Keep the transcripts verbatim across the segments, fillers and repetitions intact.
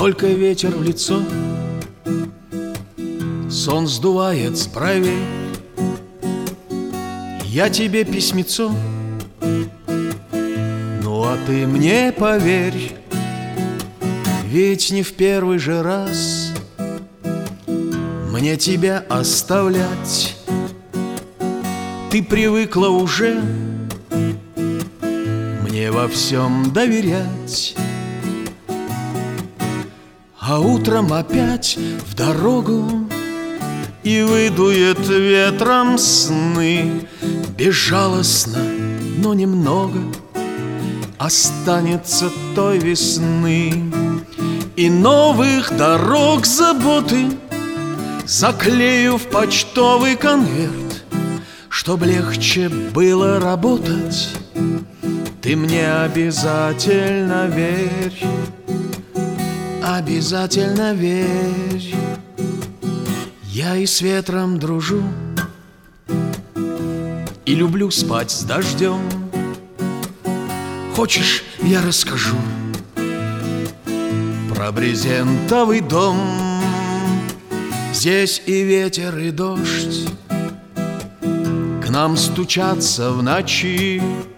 только ветер в лицо, сон сдувает с бровей. Я тебе письмецо, ну а ты мне поверь, ведь не в первый же раз мне тебя оставлять. Ты привыкла уже мне во всем доверять, а утром опять в дорогу и выдует ветром сны. Безжалостно, но немного останется той весны и новых дорог заботы. Заклею в почтовый конверт, чтоб легче было работать. Ты мне обязательно верь, обязательно верь. Я и с ветром дружу, и люблю спать с дождем. Хочешь, я расскажу про брезентовый дом? Здесь и ветер, и дождь к нам стучатся в ночи.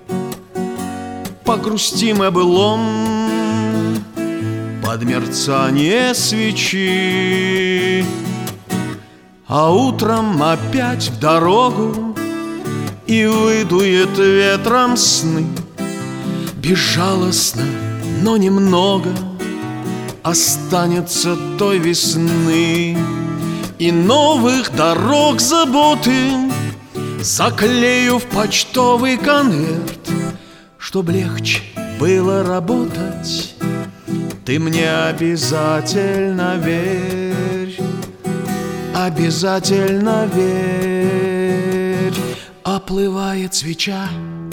Погрустим о былом под мерцание свечи, а утром опять в дорогу и выдует ветром сны. Безжалостно, но немного останется той весны и новых дорог заботы. Заклею в почтовый конверт, чтоб легче было работать. Ты мне обязательно верь, обязательно верь. Оплывает свеча,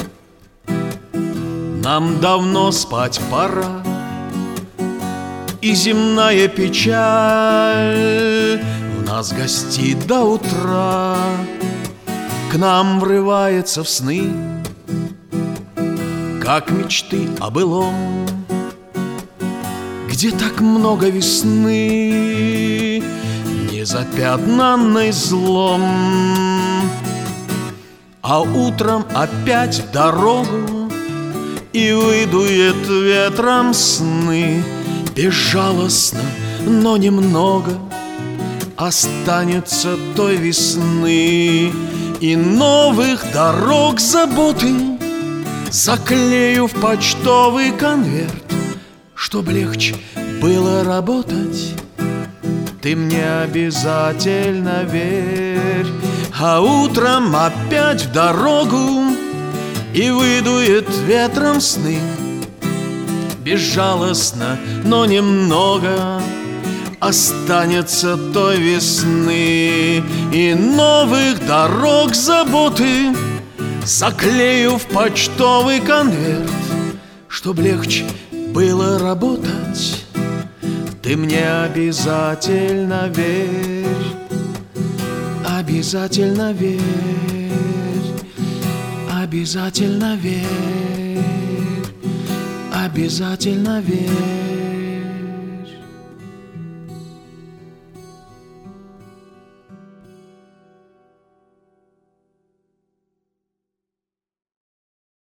нам давно спать пора, и земная печаль в нас гостит до утра. К нам врывается в сны, как мечты о былом, где так много весны, не запятнанной злом. А утром опять в дорогу и выдует ветром сны. Безжалостно, но немного останется той весны и новых дорог заботы. Заклею в почтовый конверт, чтоб легче было работать. Ты мне обязательно верь, а утром опять в дорогу и выдует ветром сны. Безжалостно, но немного останется той весны и новых дорог заботы. Заклею в почтовый конверт, чтоб легче было работать. Ты мне обязательно верь, обязательно верь, обязательно верь, обязательно верь.